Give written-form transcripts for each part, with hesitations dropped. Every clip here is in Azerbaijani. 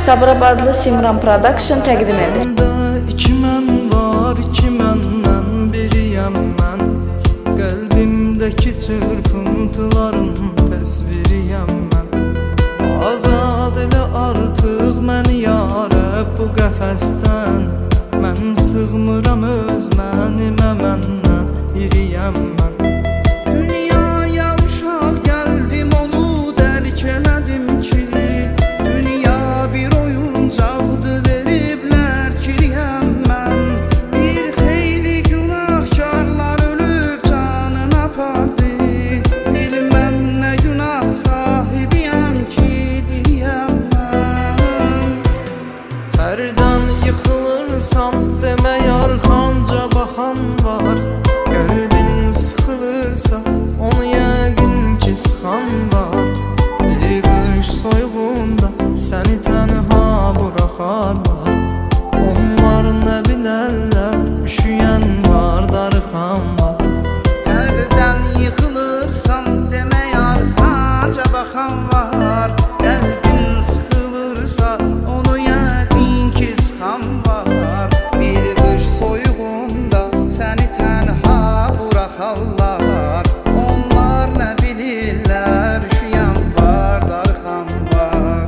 Sabirabadlı Simran Production təqdim edir. İki mən var, iki məndən biriyəm mən. Qəlbimdəki çırpıntıların təsviriyəm mən. Azad elə artıq məni yarab bu qəfəsdən. Mən sığmıram öz mənimə, məndən iriyəm mən. Dünyaya uşaq gəldim, onu dərk elədim ki, dünya bir oyuncaqdı, veriblər kiriyəm mən. Bir xeyli günahkarlar ölüb canını apardı, bilməm nə günah sahibiyəm ki, diriyəm mən. Hərdən yıxılırsan demə yarxanca baxan var. Qəlbin sıxılırsa onu yəqin ki sıxan var. Bir qış soyğunda səni tənha buraxarlar. Onlar nə bilərlər, üşüyən var, darıxan var. Hərdən yıxılırsan demə yarxanca baxan var. Qəlbin sıxılırsa onu yəqin ki sıxan var. Bir qış soyğunda səni tənha buraxarlar. Onlar nə bilirlər, üşüyən var, darıxan var.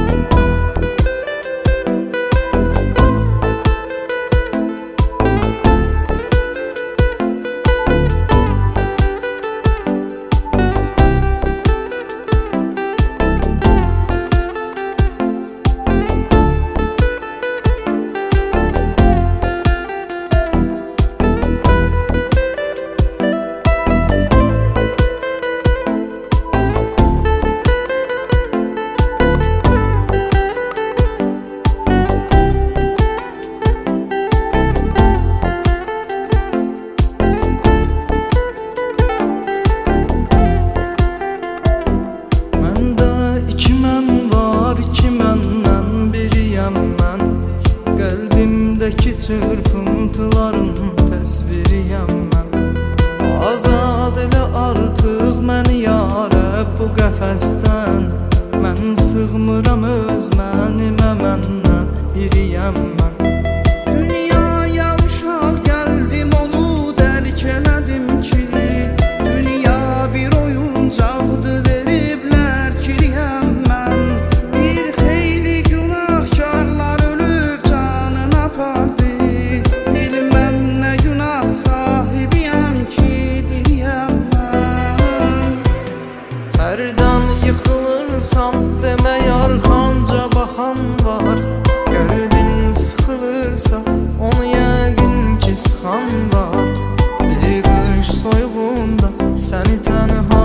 İki mən var, iki məndən biriyəm mən. Qəlbimdəki çırpıntıların təsviriyəm mən. Azad elə artıq məni yarab bu qəfəsdən. Mən sığmıram öz mənimə, məndən iriyəm mən. Dünyaya uşaq gəldim, onu dərk elədim ki, dünya bir oyuncaqdı, veriblər kiriyəm mən. Bir xeyli günahkarlar ölüb canını apardı, bilməm nə günah sahibiyəm ki, diriyəm mən. Hərdən yıxılırsan demə yarxanca baxan var. Qəlbin sıxılırsa onu yəqin ki sıxan var. Bir qış soyğunda səni tənha